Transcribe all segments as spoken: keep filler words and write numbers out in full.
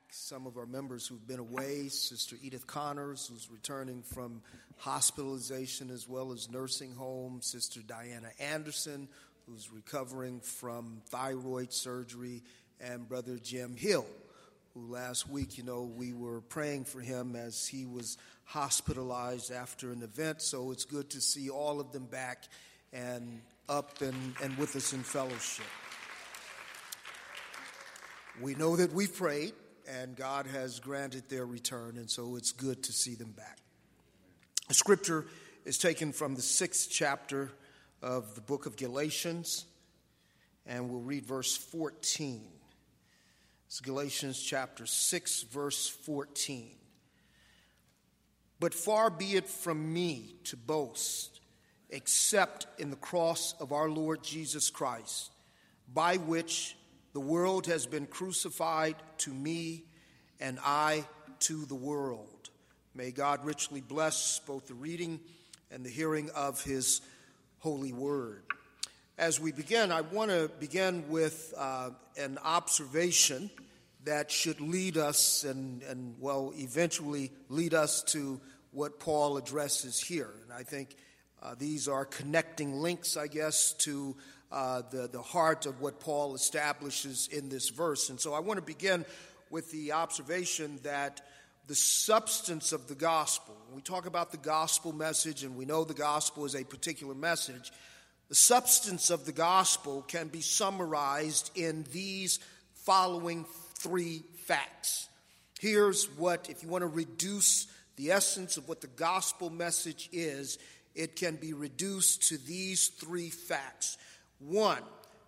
some of our members who've been away. Sister Edith Connors, who's returning from hospitalization as well as nursing home. Sister Diana Anderson, who's recovering from thyroid surgery. And Brother Jim Hill, who last week, you know, we were praying for him as he was hospitalized after an event. So it's good to see all of them back and up and, and with us in fellowship. We know that we've prayed, and God has granted their return, and so it's good to see them back. The scripture is taken from the sixth chapter of the book of Galatians, and we'll read verse fourteen. It's Galatians chapter six, verse fourteen. But far be it from me to boast, except in the cross of our Lord Jesus Christ, by which the world has been crucified to me, and I to the world. May God richly bless both the reading and the hearing of his holy word. As we begin, I want to begin with uh, an observation that should lead us and, and, well, eventually lead us to what Paul addresses here. And I think uh, these are connecting links, I guess, to Uh, the, the heart of what Paul establishes in this verse. And so I want to begin with the observation that the substance of the gospel, when we talk about the gospel message, and we know the gospel is a particular message, the substance of the gospel can be summarized in these following three facts. Here's what, if you want to reduce the essence of what the gospel message is, it can be reduced to these three facts. One,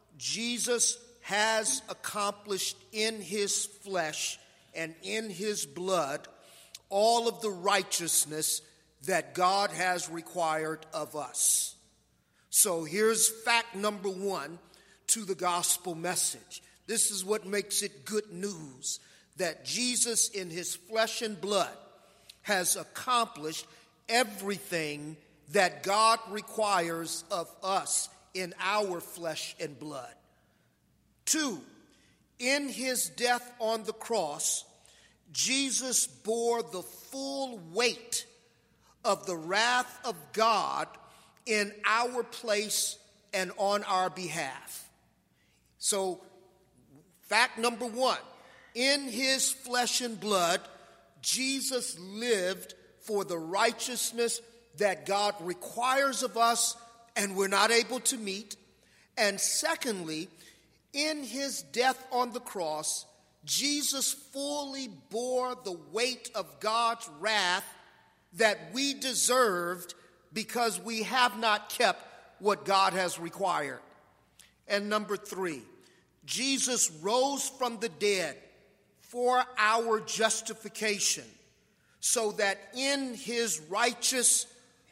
Jesus has accomplished in his flesh and in his blood all of the righteousness that God has required of us. So here's fact number one to the gospel message. This is what makes it good news, that Jesus in his flesh and blood has accomplished everything that God requires of us in our flesh and blood. Two, in his death on the cross, Jesus bore the full weight of the wrath of God in our place and on our behalf. So, fact number one, in his flesh and blood, Jesus lived for the righteousness that God requires of us and we're not able to meet. And secondly, in his death on the cross, Jesus fully bore the weight of God's wrath that we deserved because we have not kept what God has required. And number three, Jesus rose from the dead for our justification, so that in his righteous,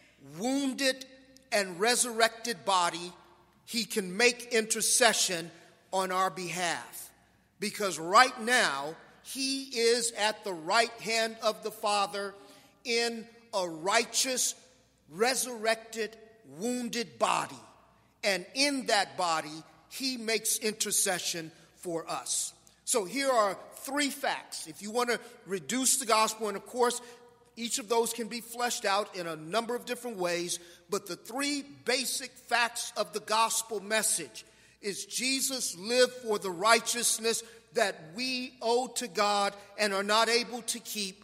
wounded, and resurrected body, he can make intercession on our behalf. Because right now, he is at the right hand of the Father in a righteous, resurrected, wounded body. And in that body, he makes intercession for us. So here are three facts. If you want to reduce the gospel, and of course, each of those can be fleshed out in a number of different ways, but the three basic facts of the gospel message is Jesus lived for the righteousness that we owe to God and are not able to keep.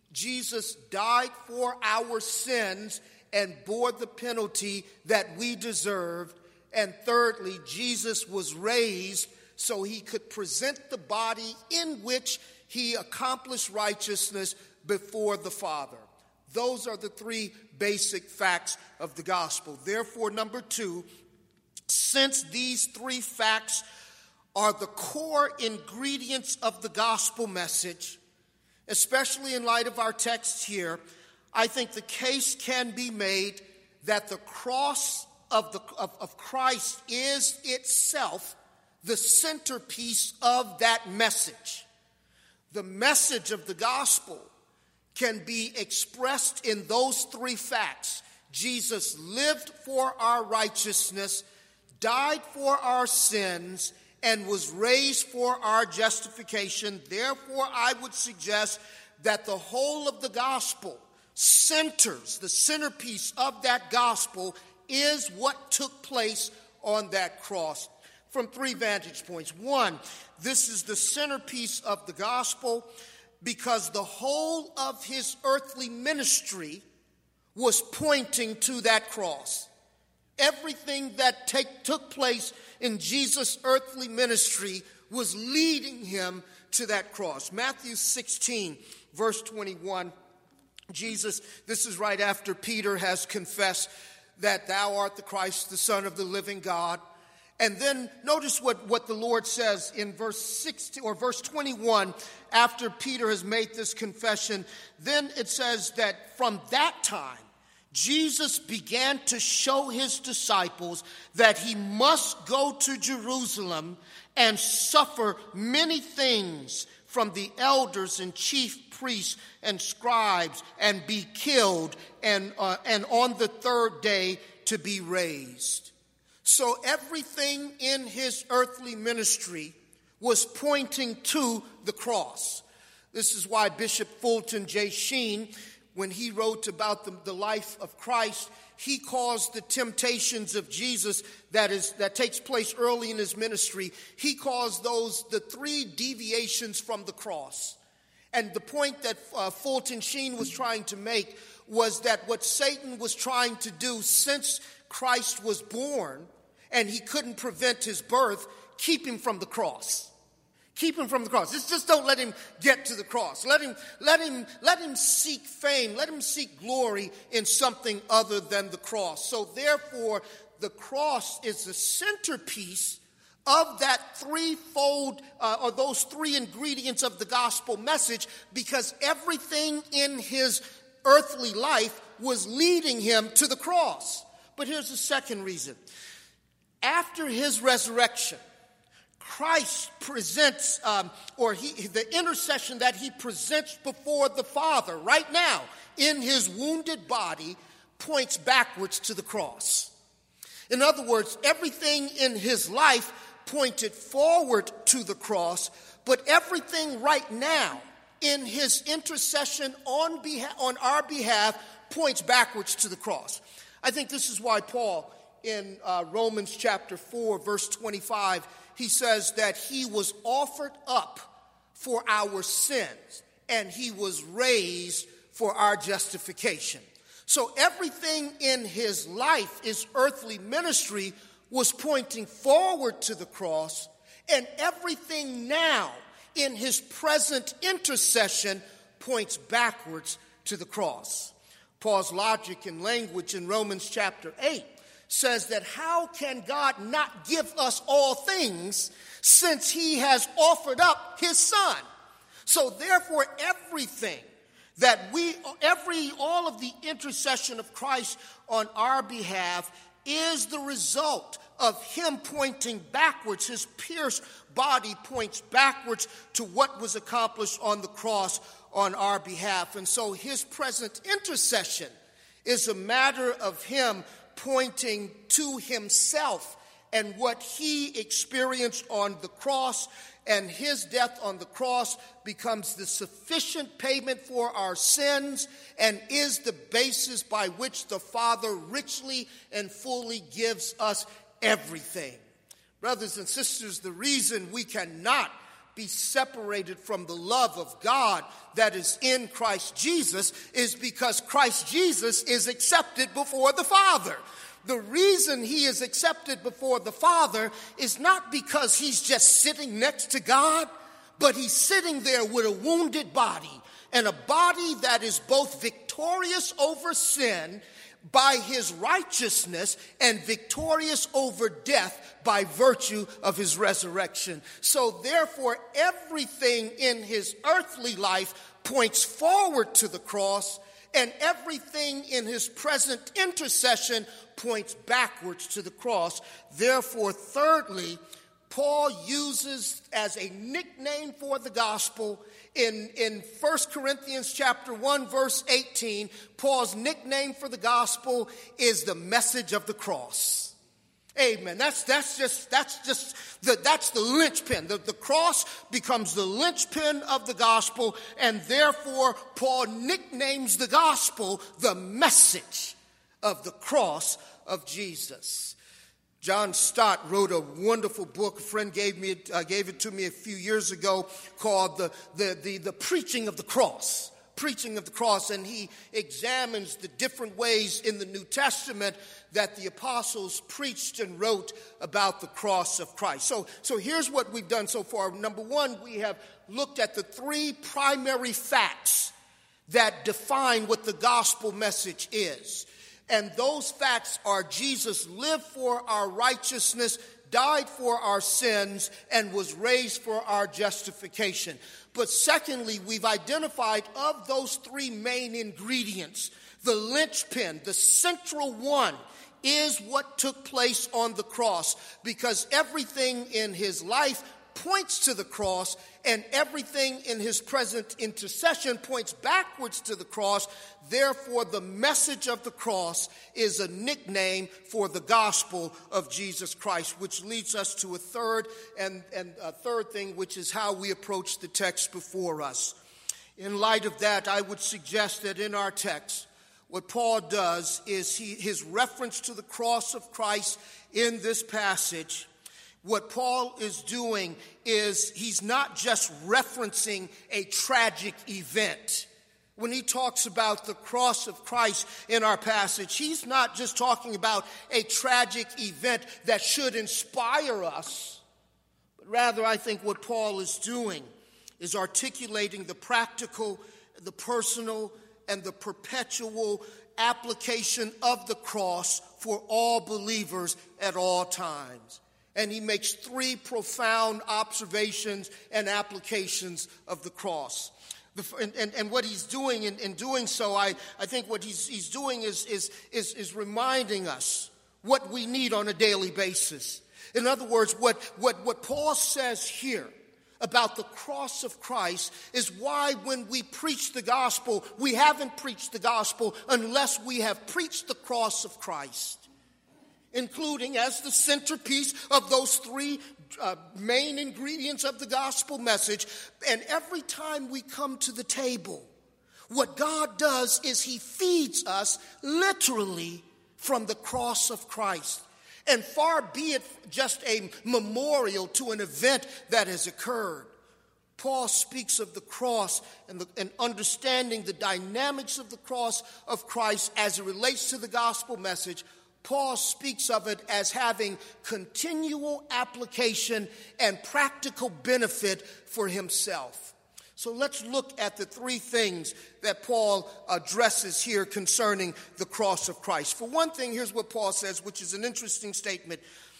Jesus died for our sins and bore the penalty that we deserved. And thirdly, Jesus was raised so he could present the body in which he accomplished righteousness before the Father. Those are the three basic facts of the gospel. Therefore, number two, since these three facts are the core ingredients of the gospel message, especially in light of our text here, I think the case can be made that the cross of, the, of, of Christ is itself the centerpiece of that message. The message of the gospel can be expressed in those three facts. Jesus lived for our righteousness, died for our sins, and was raised for our justification. Therefore, I would suggest that the whole of the gospel centers, the centerpiece of that gospel is what took place on that cross. From three vantage points. One, this is the centerpiece of the gospel because the whole of his earthly ministry was pointing to that cross. Everything that take, took place in Jesus' earthly ministry was leading him to that cross. Matthew sixteen, verse twenty-one, Jesus, this is right after Peter has confessed that thou art the Christ, the Son of the living God. And then notice what, what the Lord says in verse sixteen or verse twenty-one, after Peter has made this confession. Then it says that from that time, Jesus began to show his disciples that he must go to Jerusalem and suffer many things from the elders and chief priests and scribes and be killed and, uh, and on the third day to be raised. So everything in his earthly ministry was pointing to the cross. This is why Bishop Fulton J. Sheen, when he wrote about the, the life of Christ, he calls the temptations of Jesus that is that takes place early in his ministry, he calls those the three deviations from the cross. And the point that uh, Fulton Sheen was trying to make was that what Satan was trying to do since Christ was born, and he couldn't prevent his birth, keep him from the cross. Keep him from the cross. Just, just don't let him get to the cross. Let him, let him, let him seek fame. Let him seek glory in something other than the cross. So therefore, the cross is the centerpiece of that threefold, uh, or those three ingredients of the gospel message, because everything in his earthly life was leading him to the cross. But here's the second reason. After his resurrection, Christ presents, um, or he, the intercession that he presents before the Father right now in his wounded body points backwards to the cross. In other words, everything in his life pointed forward to the cross, but everything right now in his intercession on behalf, on our behalf points backwards to the cross. I think this is why Paul in uh, Romans chapter four, verse twenty-five, he says that he was offered up for our sins and he was raised for our justification. So everything in his life, his earthly ministry, was pointing forward to the cross, and everything now in his present intercession points backwards to the cross. Paul's logic and language in Romans chapter eight says that how can God not give us all things since he has offered up his son? So therefore everything that we, every, all of the intercession of Christ on our behalf is the result of him pointing backwards. His pierced body points backwards to what was accomplished on the cross on our behalf. And so his present intercession is a matter of him pointing to himself and what he experienced on the cross, and his death on the cross becomes the sufficient payment for our sins and is the basis by which the Father richly and fully gives us everything. Brothers and sisters, the reason we cannot be separated from the love of God that is in Christ Jesus is because Christ Jesus is accepted before the Father. The reason he is accepted before the Father is not because he's just sitting next to God, but he's sitting there with a wounded body, and a body that is both victorious over sin by his righteousness and victorious over death by virtue of his resurrection. So therefore, everything in his earthly life points forward to the cross, and everything in his present intercession points backwards to the cross. Therefore, thirdly, Paul uses as a nickname for the gospel in, in First Corinthians chapter one, verse eighteen, Paul's nickname for the gospel is the message of the cross. Amen. That's that's just that's just the that's the linchpin. The, the cross becomes the linchpin of the gospel, and therefore Paul nicknames the gospel the message of the cross of Jesus. John Stott wrote a wonderful book. A friend gave me it, uh, gave it to me a few years ago, called the the the, the Preaching of the Cross. Preaching of the cross, and he examines the different ways in the New Testament that the apostles preached and wrote about the cross of Christ. So, so here's what we've done so far. Number one, we have looked at the three primary facts that define what the gospel message is. And those facts are Jesus lived for our righteousness, died for our sins, and was raised for our justification. But secondly, we've identified of those three main ingredients, the linchpin, the central one, is what took place on the cross, because everything in his life points to the cross, and everything in his present intercession points backwards to the cross. Therefore, the message of the cross is a nickname for the gospel of Jesus Christ, which leads us to a third and, and a third thing, which is how we approach the text before us. In light of that, I would suggest that in our text, what Paul does is he, his reference to the cross of Christ in this passage. What Paul is doing is he's not just referencing a tragic event. When he talks about the cross of Christ in our passage, he's not just talking about a tragic event that should inspire us, but rather I think what Paul is doing is articulating the practical, the personal, and the perpetual application of the cross for all believers at all times. And he makes three profound observations and applications of the cross. The, and, and, and what he's doing in, in doing so, I, I think what he's, he's doing is, is, is, is reminding us what we need on a daily basis. In other words, what, what, what Paul says here about the cross of Christ is why when we preach the gospel, we haven't preached the gospel unless we have preached the cross of Christ, including as the centerpiece of those three uh, main ingredients of the gospel message. And every time we come to the table, what God does is he feeds us literally from the cross of Christ. And far be it just a memorial to an event that has occurred, Paul speaks of the cross and, the, and understanding the dynamics of the cross of Christ as it relates to the gospel message. Paul speaks of it as having continual application and practical benefit for himself. So let's look at the three things that Paul addresses here concerning the cross of Christ. For one thing, here's what Paul says, which is an interesting statement.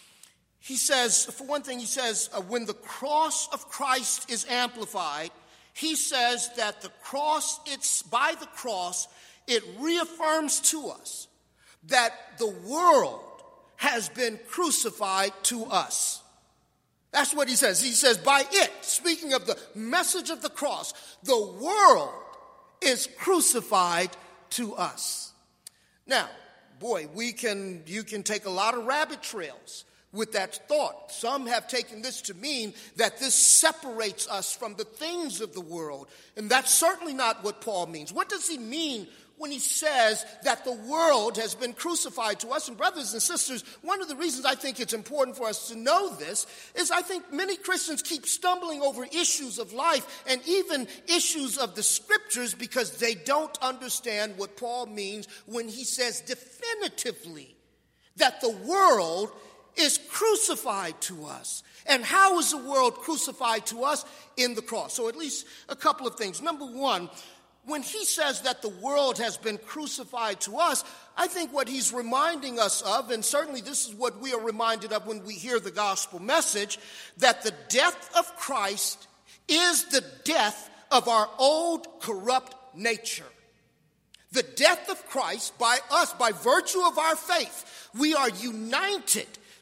He says, for one thing, he says, uh, when the cross of Christ is amplified, he says that the cross, it's by the cross, it reaffirms to us that the world has been crucified to us. That's what he says. He says, by it, speaking of the message of the cross, the world is crucified to us. Now, boy, we can, you can take a lot of rabbit trails with that thought. Some have taken this to mean that this separates us from the things of the world. And that's certainly not what Paul means. What does he mean when he says that the world has been crucified to us? And brothers and sisters, one of the reasons I think it's important for us to know this is I think many Christians keep stumbling over issues of life and even issues of the scriptures because they don't understand what Paul means when he says definitively that the world is crucified to us. And how is the world crucified to us? In the cross. So at least a couple of things. Number one, when he says that the world has been crucified to us, I think what he's reminding us of, and certainly this is what we are reminded of when we hear the gospel message, that the death of Christ is the death of our old corrupt nature. The death of Christ by us, by virtue of our faith, we are united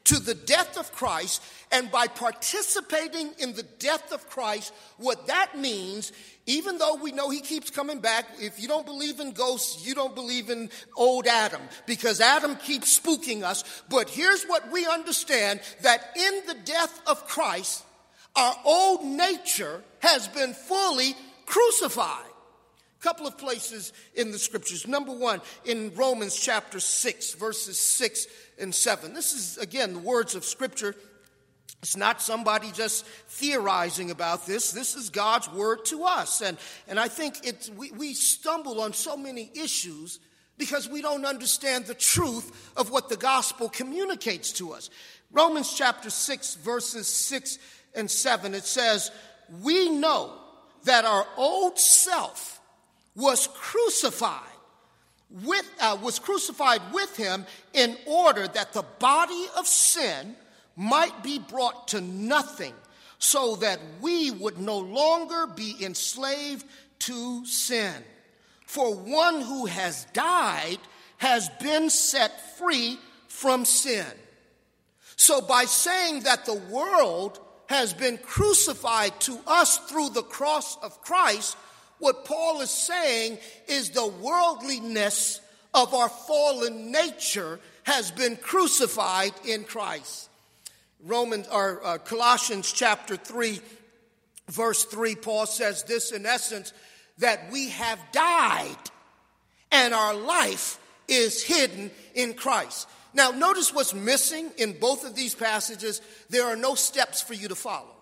to the death of Christ, and by participating in the death of Christ, what that means, even though we know he keeps coming back, if you don't believe in ghosts, you don't believe in old Adam, because Adam keeps spooking us. But here's what we understand, that in the death of Christ, our old nature has been fully crucified. A couple of places in the scriptures. Number one, in Romans chapter six, verses six and seven. This is, again, the words of scripture. It's not somebody just theorizing about this. This is God's word to us. And, and I think it's, we, we stumble on so many issues because we don't understand the truth of what the gospel communicates to us. Romans chapter six, verses six and seven, it says, we know that our old self was crucified with, uh, was crucified with him in order that the body of sin might be brought to nothing, so that we would no longer be enslaved to sin. For one who has died has been set free from sin. So by saying that the world has been crucified to us through the cross of Christ, what Paul is saying is the worldliness of our fallen nature has been crucified in Christ. Romans or uh, Colossians chapter three, verse three, Paul says this in essence, that we have died and our life is hidden in Christ. Now, notice what's missing in both of these passages. There are no steps for you to follow.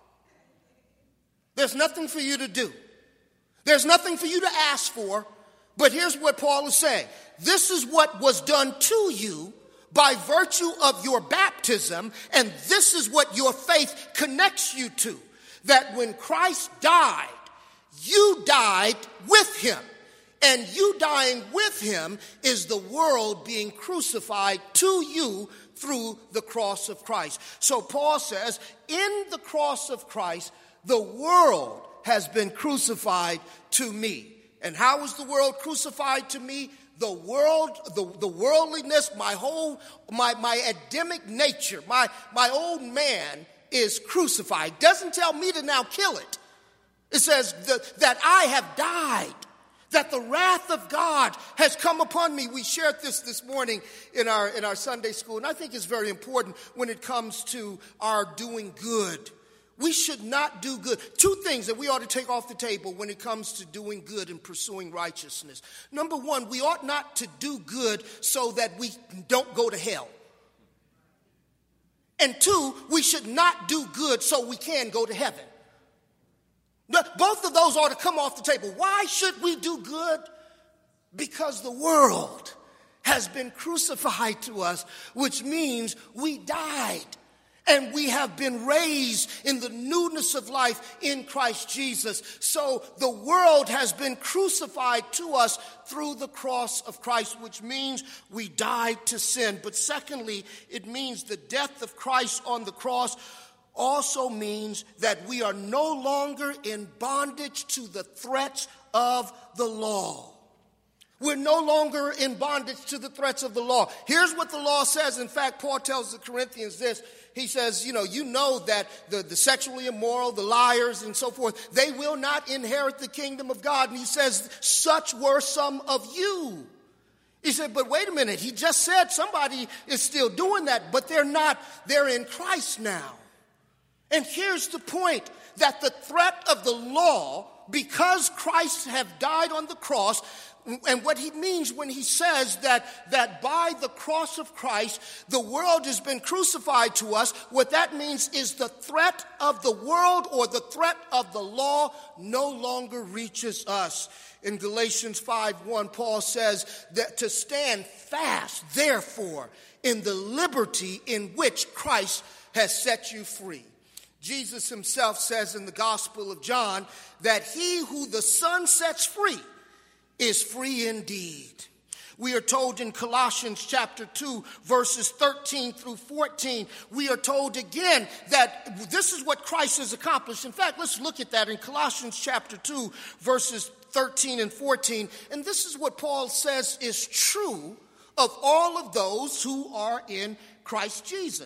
There's nothing for you to do. There's nothing for you to ask for. But here's what Paul is saying. This is what was done to you by virtue of your baptism, and this is what your faith connects you to. That when Christ died, you died with him. And you dying with him is the world being crucified to you through the cross of Christ. So Paul says, in the cross of Christ, the world has been crucified to me. And how is the world crucified to me? The world, the, the worldliness, my whole, my, my Adamic nature, my, my old man is crucified. Doesn't tell me to now kill it. It says that, that I have died, that the wrath of God has come upon me. We shared this this morning in our, in our Sunday school, and I think it's very important when it comes to our doing good. We should not do good. Two things that we ought to take off the table when it comes to doing good and pursuing righteousness. Number one, we ought not to do good so that we don't go to hell. And two, we should not do good so we can go to heaven. Both of those ought to come off the table. Why should we do good? Because the world has been crucified to us, which means we died. And we have been raised in the newness of life in Christ Jesus. So the world has been crucified to us through the cross of Christ, which means we died to sin. But secondly, it means the death of Christ on the cross also means that we are no longer in bondage to the threats of the law. We're no longer in bondage to the threats of the law. Here's what the law says. In fact, Paul tells the Corinthians this. He says, you know, you know that the, the sexually immoral, the liars, and so forth, they will not inherit the kingdom of God. And he says, such were some of you. He said, but wait a minute. He just said somebody is still doing that, but they're not. They're in Christ now. And here's the point, that the threat of the law, because Christ have died on the cross, and what he means when he says that, that by the cross of Christ, the world has been crucified to us, what that means is the threat of the world or the threat of the law no longer reaches us. In Galatians five one, Paul says that to stand fast, therefore, in the liberty in which Christ has set you free. Jesus himself says in the Gospel of John that he who the Son sets free is free indeed. We are told in Colossians chapter two, verses thirteen through fourteen, we are told again that this is what Christ has accomplished. In fact, let's look at that in Colossians chapter two, verses thirteen and fourteen. And this is what Paul says is true of all of those who are in Christ Jesus.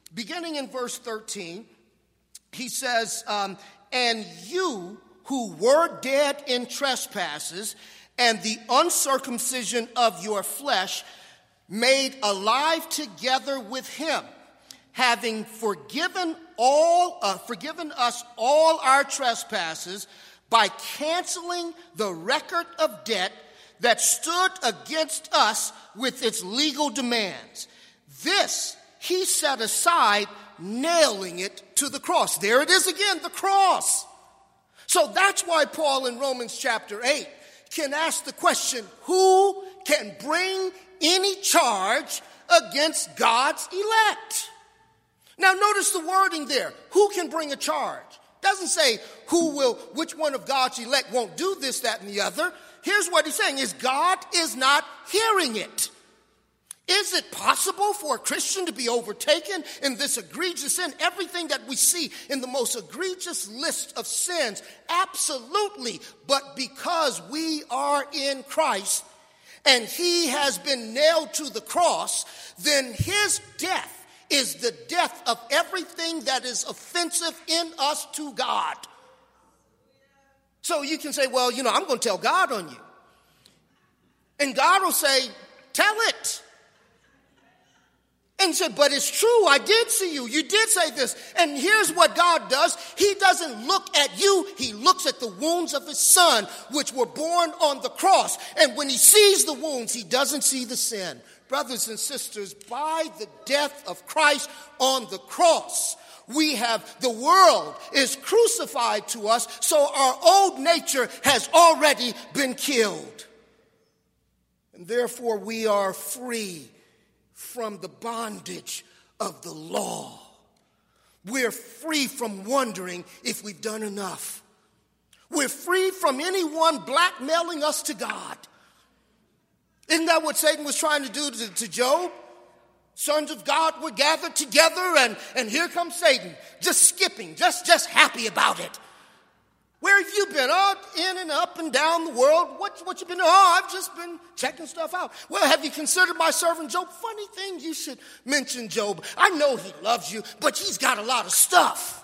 beginning in verse thirteen, he says, um, and you who were dead in trespasses and the uncircumcision of your flesh, made alive together with him, having forgiven all, uh, forgiven us all our trespasses by canceling the record of debt that stood against us with its legal demands. This he set aside, nailing it to the cross. There it is again, the cross. So that's why Paul in Romans chapter eight can ask the question, who can bring any charge against God's elect? Now notice the wording there. Who can bring a charge? Doesn't say who will, which one of God's elect won't do this, that, and the other. Here's what he's saying is God is not hearing it. Is it possible for a Christian to be overtaken in this egregious sin? Everything that we see in the most egregious list of sins, absolutely. But because we are in Christ and he has been nailed to the cross, then his death is the death of everything that is offensive in us to God. So you can say, well, you know, I'm going to tell God on you. And God will say, tell it. And he said, but it's true, I did see you. You did say this. And here's what God does. He doesn't look at you. He looks at the wounds of his son, which were borne on the cross. And when he sees the wounds, he doesn't see the sin. Brothers and sisters, by the death of Christ on the cross, we have, the world is crucified to us, so our old nature has already been killed. And therefore we are free from the bondage of the law. We're free from wondering if we've done enough. We're free from anyone blackmailing us to God. Isn't that what Satan was trying to do to, to Job? Sons of God were gathered together, and, and here comes Satan, just skipping, just, just happy about it. Where have you been? Oh, in and up and down the world. What, what you been doing? Oh, I've just been checking stuff out. Well, have you considered my servant Job? Funny thing, you should mention Job. I know he loves you, but he's got a lot of stuff.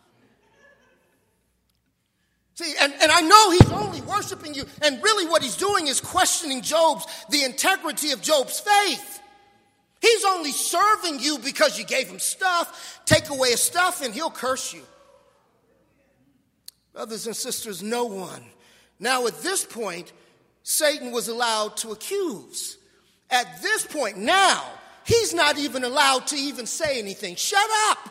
See, and, and I know he's only worshiping you, and really what he's doing is questioning Job's, the integrity of Job's faith. He's only serving you because you gave him stuff. Take away his stuff and he'll curse you. Brothers and sisters, no one. Now at this point, Satan was allowed to accuse. At this point now, he's not even allowed to even say anything. Shut up.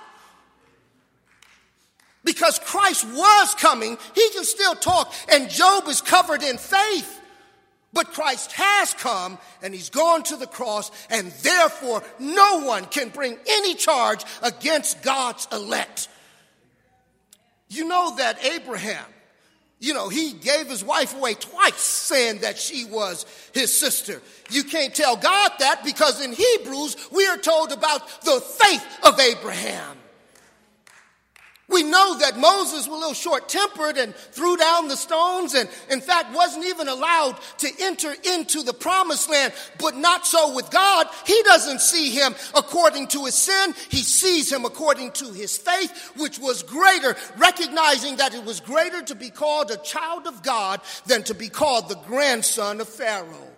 Because Christ was coming, he can still talk, and Job is covered in faith. But Christ has come, and he's gone to the cross, and therefore no one can bring any charge against God's elect. You know that Abraham, you know, he gave his wife away twice, saying that she was his sister. You can't tell God that, because in Hebrews we are told about the faith of Abraham. We know that Moses was a little short-tempered and threw down the stones, and in fact wasn't even allowed to enter into the promised land, but not so with God. He doesn't see him according to his sin. He sees him according to his faith, which was greater, recognizing that it was greater to be called a child of God than to be called the grandson of Pharaoh.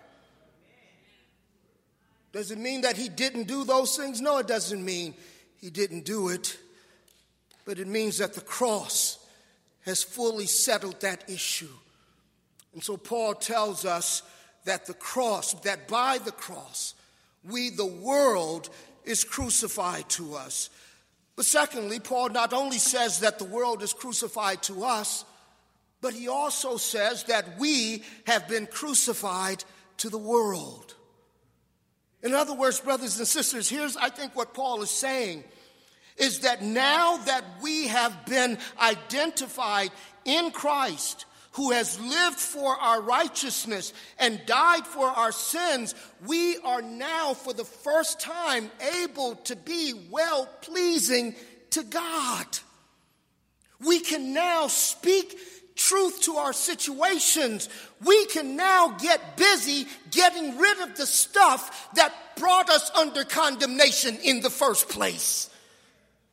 Does it mean that he didn't do those things? No, it doesn't mean he didn't do it. But it means that the cross has fully settled that issue. And so Paul tells us that the cross, that by the cross, we, the world, is crucified to us. But secondly, Paul not only says that the world is crucified to us, but he also says that we have been crucified to the world. In other words, brothers and sisters, here's, I think, what Paul is saying. Is that now that we have been identified in Christ, who has lived for our righteousness and died for our sins, we are now for the first time able to be well-pleasing to God. We can now speak truth to our situations. We can now get busy getting rid of the stuff that brought us under condemnation in the first place.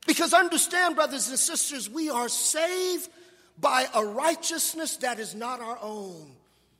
Because understand, brothers and sisters, we are saved by a righteousness that is not our own.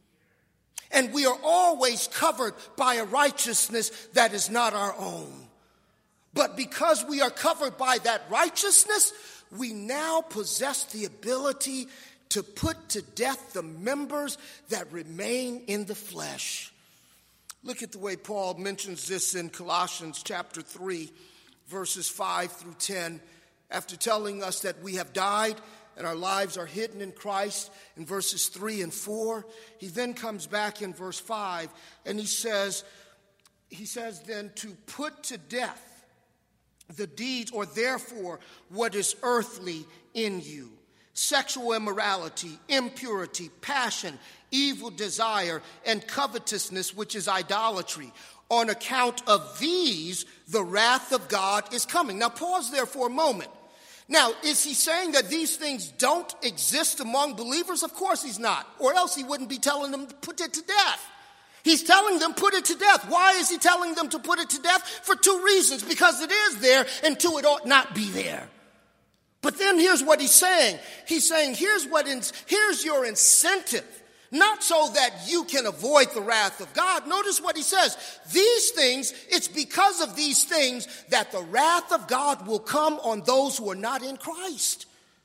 And we are always covered by a righteousness that is not our own. But because we are covered by that righteousness, we now possess the ability to put to death the members that remain in the flesh. Look at the way Paul mentions this in Colossians chapter three, verses five through ten. After telling us that we have died and our lives are hidden in Christ in verses three and four, he then comes back in verse five and he says, he says then to put to death the deeds, or therefore what is earthly in you: sexual immorality, impurity, passion, evil desire, and covetousness, which is idolatry. On account of these, the wrath of God is coming. Now pause there for a moment. Now, is he saying that these things don't exist among believers? Of course he's not, or else he wouldn't be telling them to put it to death. He's telling them put it to death. Why is he telling them to put it to death? For two reasons: because it is there, and two, it ought not be there. But then here's what he's saying. He's saying here's what in, here's your incentive. Not so that you can avoid the wrath of God. Notice what he says. These things, it's because of these things that the wrath of God will come on those who are not in Christ.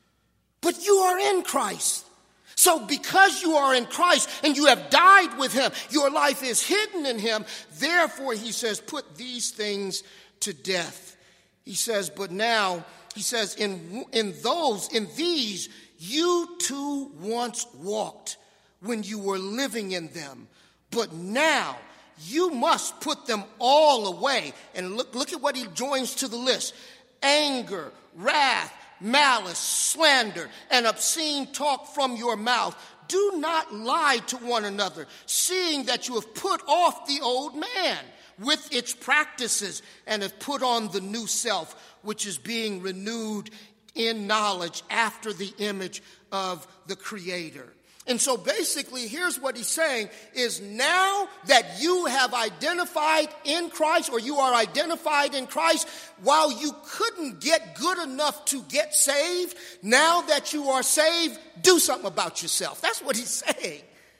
But you are in Christ. So because you are in Christ and you have died with him, your life is hidden in him. Therefore, he says, put these things to death. He says, but now, he says, in, in those, in these, you too once walked when you were living in them. But now you must put them all away. And look, look at what he joins to the list: anger, wrath, malice, slander, and obscene talk from your mouth. Do not lie to one another, seeing that you have put off the old man with its practices and have put on the new self, which is being renewed in knowledge after the image of the Creator. And so basically, here's what he's saying is, now that you have identified in Christ, or you are identified in Christ, while you couldn't get good enough to get saved, now that you are saved, do something about yourself. That's what he's saying.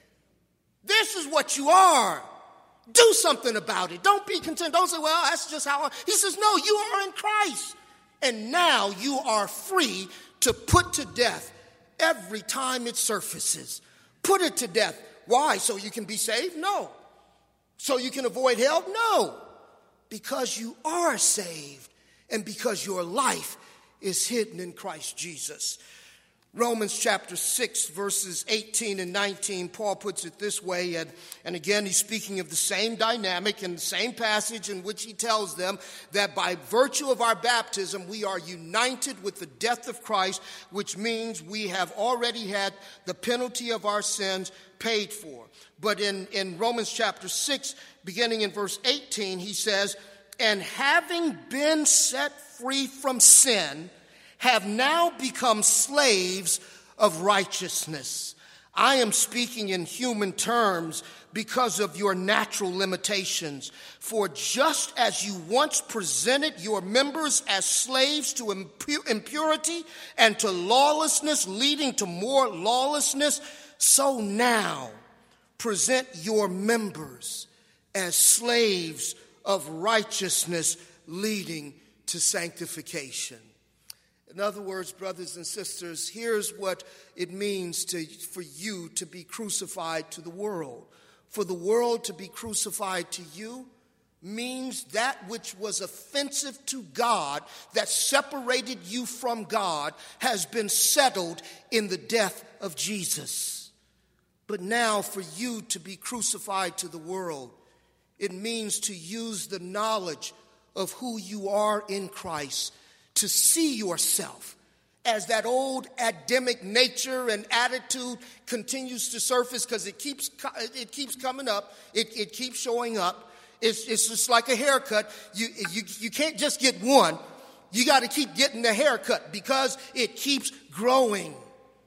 This is what you are. Do something about it. Don't be content. Don't say, well, that's just how I... He says, no, you are in Christ. And now you are free to put to death every time it surfaces. Put it to death. Why? So you can be saved? No. So you can avoid hell? No. Because you are saved and because your life is hidden in Christ Jesus. Romans chapter six, verses eighteen and nineteen, Paul puts it this way, and, and again he's speaking of the same dynamic in the same passage in which he tells them that by virtue of our baptism we are united with the death of Christ, which means we have already had the penalty of our sins paid for. But in, in Romans chapter six, beginning in verse eighteen, he says, and having been set free from sin, have now become slaves of righteousness. I am speaking in human terms because of your natural limitations. For just as you once presented your members as slaves to impu- impurity and to lawlessness, leading to more lawlessness, so now present your members as slaves of righteousness, leading to sanctification. In other words, brothers and sisters, here's what it means to, for you to be crucified to the world. For the world to be crucified to you means that which was offensive to God, that separated you from God, has been settled in the death of Jesus. But now for you to be crucified to the world, it means to use the knowledge of who you are in Christ to see yourself as that old Adamic nature and attitude continues to surface, because it keeps it keeps coming up, it, it keeps showing up. It's, it's just like a haircut. You, you, you can't just get one. You got to keep getting the haircut because it keeps growing.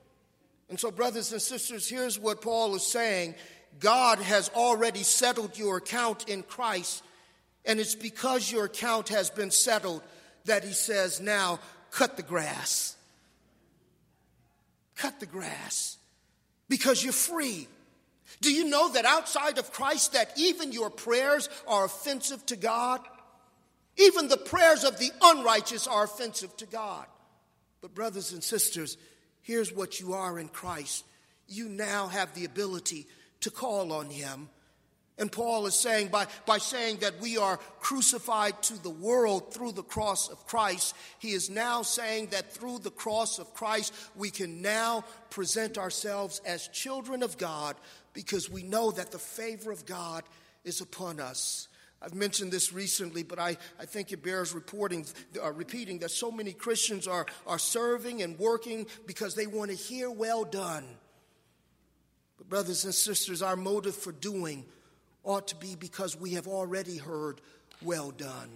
And so, brothers and sisters, here's what Paul is saying. God has already settled your account in Christ, and it's because your account has been settled that he says, now cut the grass. Cut the grass because you're free. Do you know that outside of Christ that even your prayers are offensive to God? Even the prayers of the unrighteous are offensive to God. But brothers and sisters, here's what you are in Christ. You now have the ability to call on him. And Paul is saying, by, by saying that we are crucified to the world through the cross of Christ, he is now saying that through the cross of Christ, we can now present ourselves as children of God because we know that the favor of God is upon us. I've mentioned this recently, but I, I think it bears reporting, uh, repeating that so many Christians are, are serving and working because they want to hear well done. But brothers and sisters, our motive for doing ought to be because we have already heard well done.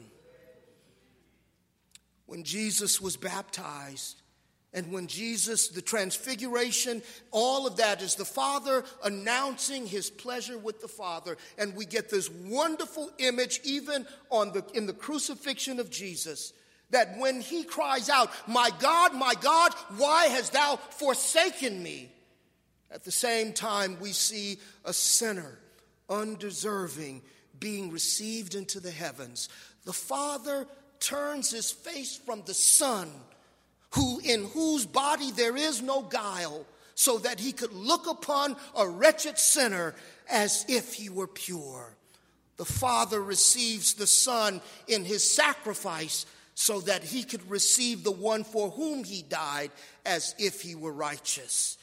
When Jesus was baptized, and when Jesus, the transfiguration, all of that is the Father announcing his pleasure with the Father. And we get this wonderful image even on the in the crucifixion of Jesus, that when he cries out, "My God, my God, why hast thou forsaken me?" At the same time, we see a sinner, undeserving, being received into the heavens. The Father turns his face from the Son, who in whose body there is no guile, so that he could look upon a wretched sinner as if he were pure. The Father receives the Son in his sacrifice so that he could receive the one for whom he died as if he were righteous.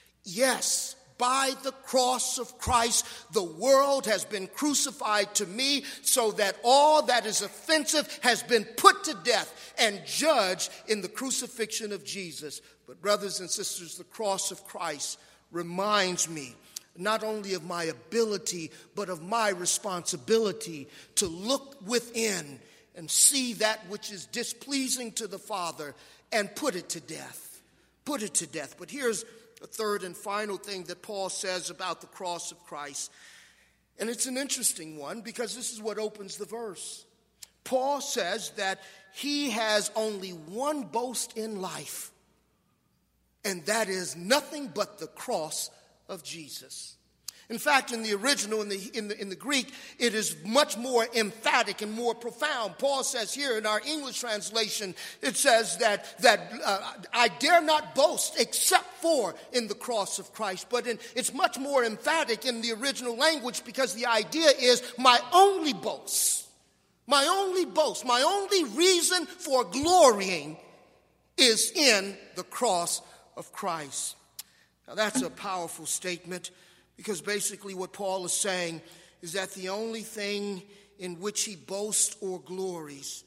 Yes, by the cross of Christ, the world has been crucified to me so that all that is offensive has been put to death and judged in the crucifixion of Jesus. But brothers and sisters, the cross of Christ reminds me not only of my ability, but of my responsibility to look within and see that which is displeasing to the Father and put it to death. Put it to death. But here's a third and final thing that Paul says about the cross of Christ. And it's an interesting one because this is what opens the verse. Paul says that he has only one boast in life, and that is nothing but the cross of Jesus. In fact, in the original, in the, in the, in the Greek, it is much more emphatic and more profound. Paul says here in our English translation, it says that, that uh, I dare not boast except for in the cross of Christ. But in, it's much more emphatic in the original language because the idea is my only boast, my only boast, my only reason for glorying is in the cross of Christ. Now that's a powerful statement. Because basically what Paul is saying is that the only thing in which he boasts or glories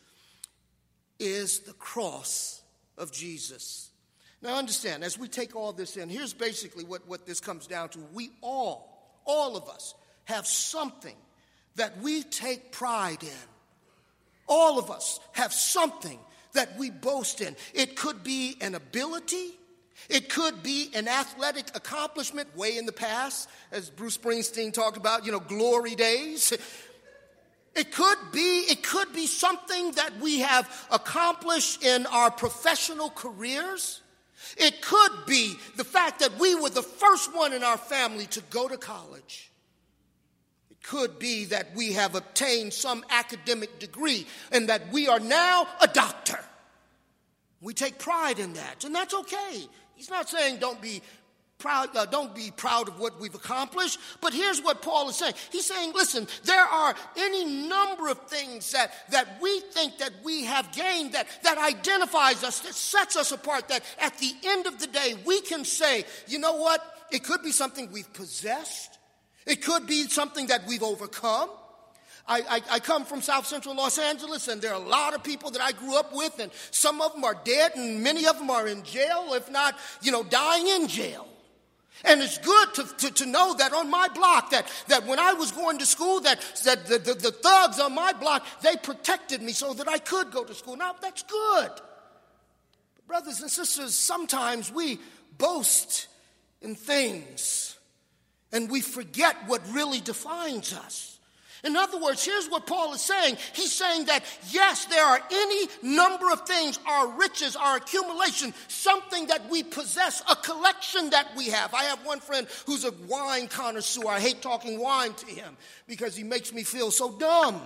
is the cross of Jesus. Now understand, as we take all this in, here's basically what, what this comes down to. We all, all of us, have something that we take pride in. All of us have something that we boast in. It could be an ability. It could be an athletic accomplishment way in the past, as Bruce Springsteen talked about, you know, glory days. It could be, it could be something that we have accomplished in our professional careers. It could be the fact that we were the first one in our family to go to college. It could be that we have obtained some academic degree and that we are now a doctor. We take pride in that, and that's okay. He's not saying don't be proud, uh, don't be proud of what we've accomplished, but here's what Paul is saying. He's saying, listen, there are any number of things that, that we think that we have gained that, that identifies us, that sets us apart, that at the end of the day we can say, you know what, it could be something we've possessed. It could be something that we've overcome. I, I, I come from South Central Los Angeles, and there are a lot of people that I grew up with, and some of them are dead, and many of them are in jail, if not, you know, dying in jail. And it's good to, to, to know that on my block, that, that when I was going to school, that, that the, the, the thugs on my block, they protected me so that I could go to school. Now, that's good. But brothers and sisters, sometimes we boast in things, and we forget what really defines us. In other words, here's what Paul is saying. He's saying that, yes, there are any number of things, our riches, our accumulation, something that we possess, a collection that we have. I have one friend who's a wine connoisseur. I hate talking wine to him because he makes me feel so dumb.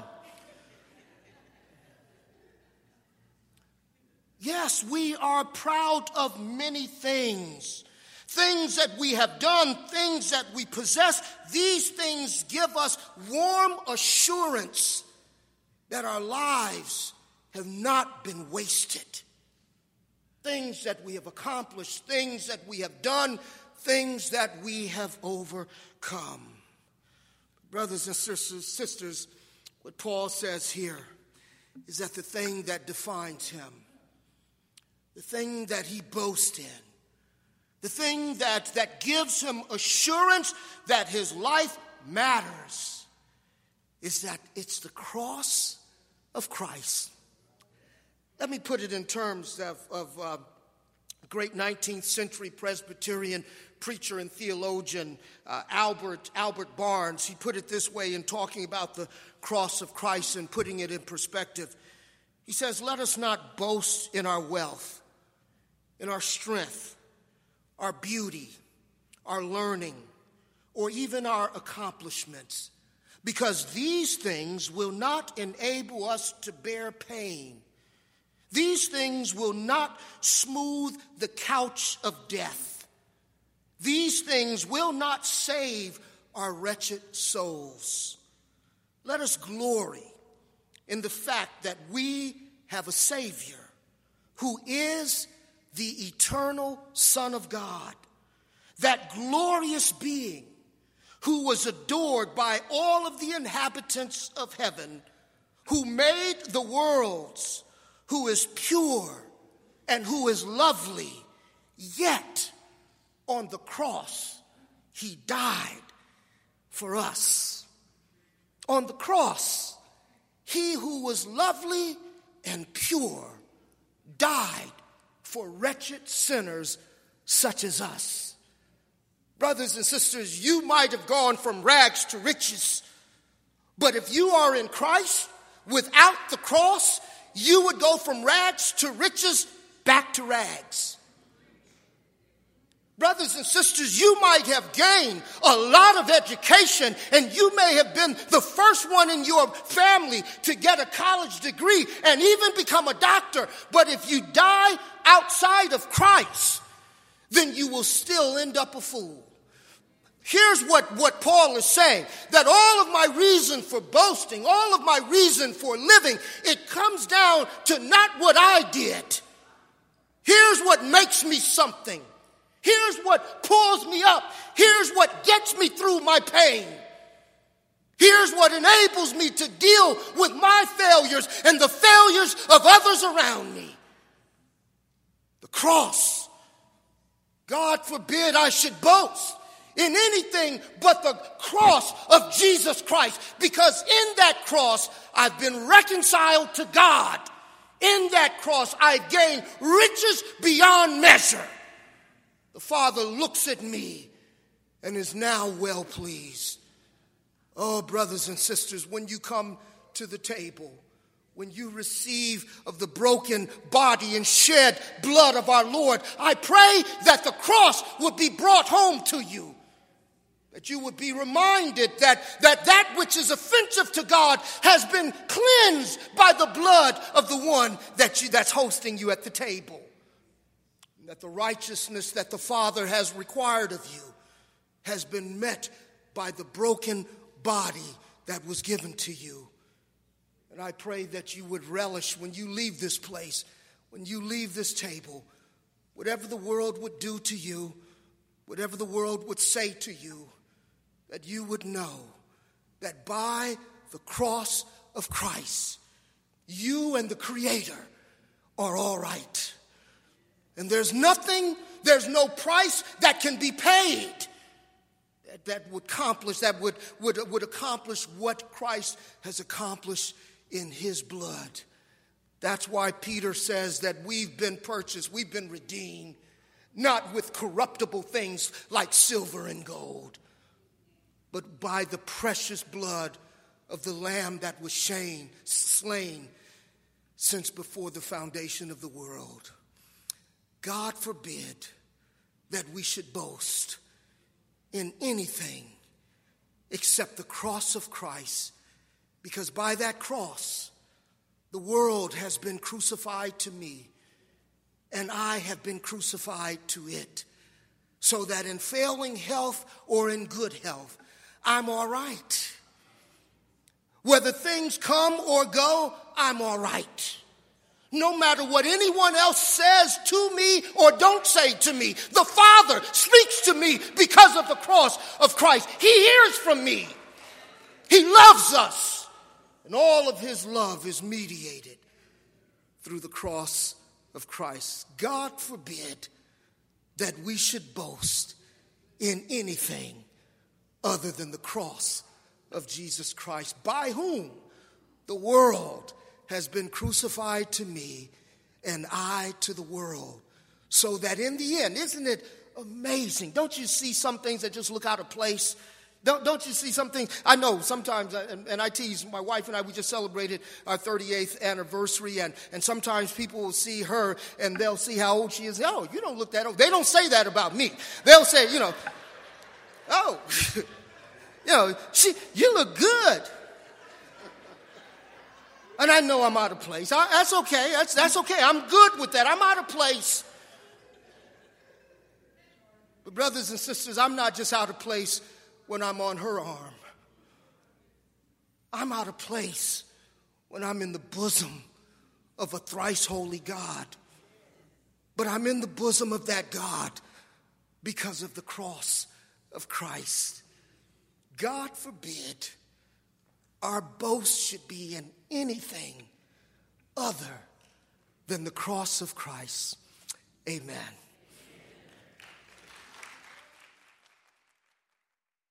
Yes, we are proud of many things. Things that we have done, things that we possess. These things give us warm assurance that our lives have not been wasted. Things that we have accomplished, things that we have done, things that we have overcome. Brothers and sisters, sisters, what Paul says here is that the thing that defines him, the thing that he boasts in, the thing that, that gives him assurance that his life matters, is that it's the cross of Christ. Let me put it in terms of, of uh, great nineteenth century Presbyterian preacher and theologian uh, Albert, Albert Barnes. He put it this way in talking about the cross of Christ and putting it in perspective. He says, let us not boast in our wealth, in our strength, our beauty, our learning, or even our accomplishments, because these things will not enable us to bear pain. These things will not smooth the couch of death. These things will not save our wretched souls. Let us glory in the fact that we have a Savior who is the eternal Son of God, that glorious being who was adored by all of the inhabitants of heaven, who made the worlds, who is pure and who is lovely, yet on the cross he died for us. On the cross, he who was lovely and pure died for wretched sinners such as us. Brothers and sisters, you might have gone from rags to riches, but if you are in Christ, without the cross, you would go from rags to riches back to rags. Brothers and sisters, you might have gained a lot of education, and you may have been the first one in your family to get a college degree and even become a doctor. But if you die outside of Christ, then you will still end up a fool. Here's what, what Paul is saying, that all of my reason for boasting, all of my reason for living, it comes down to not what I did. Here's what makes me something. Here's what pulls me up. Here's what gets me through my pain. Here's what enables me to deal with my failures and the failures of others around me. The cross. God forbid I should boast in anything but the cross of Jesus Christ, because in that cross I've been reconciled to God. In that cross I've gained riches beyond measure. The Father looks at me and is now well pleased. Oh, brothers and sisters, when you come to the table, when you receive of the broken body and shed blood of our Lord, I pray that the cross would be brought home to you. That you would be reminded that, that that which is offensive to God has been cleansed by the blood of the one that you, that's hosting you at the table. And that the righteousness that the Father has required of you has been met by the broken body that was given to you. And I pray that you would relish when you leave this place, when you leave this table, whatever the world would do to you, whatever the world would say to you, that you would know that by the cross of Christ, you and the Creator are all right. And there's nothing, there's no price that can be paid that, that would accomplish, that would, would, would accomplish what Christ has accomplished in his blood. That's why Peter says that we've been purchased, we've been redeemed, not with corruptible things like silver and gold, but by the precious blood of the Lamb that was slain, slain since before the foundation of the world. God forbid that we should boast in anything except the cross of Christ, because by that cross, the world has been crucified to me, and I have been crucified to it, so that in failing health or in good health, I'm all right. Whether things come or go, I'm all right. No matter what anyone else says to me or don't say to me, the Father speaks to me because of the cross of Christ. He hears from me. He loves us. And all of his love is mediated through the cross of Christ. God forbid that we should boast in anything other than the cross of Jesus Christ, by whom the world has been crucified to me and I to the world. So that in the end, isn't it amazing? Don't you see some things that just look out of place? Don't, don't you see something? I know sometimes, and, and I tease, my wife and I, we just celebrated our thirty-eighth anniversary, and, and sometimes people will see her and they'll see how old she is. Oh, you don't look that old. They don't say that about me. They'll say, you know, oh, you know, she, you look good. And I know I'm out of place. I, that's okay. That's, that's okay. I'm good with that. I'm out of place. But brothers and sisters, I'm not just out of place when I'm on her arm. I'm out of place when I'm in the bosom of a thrice holy God. But I'm in the bosom of that God because of the cross of Christ. God forbid our boast should be in anything other than the cross of Christ. Amen.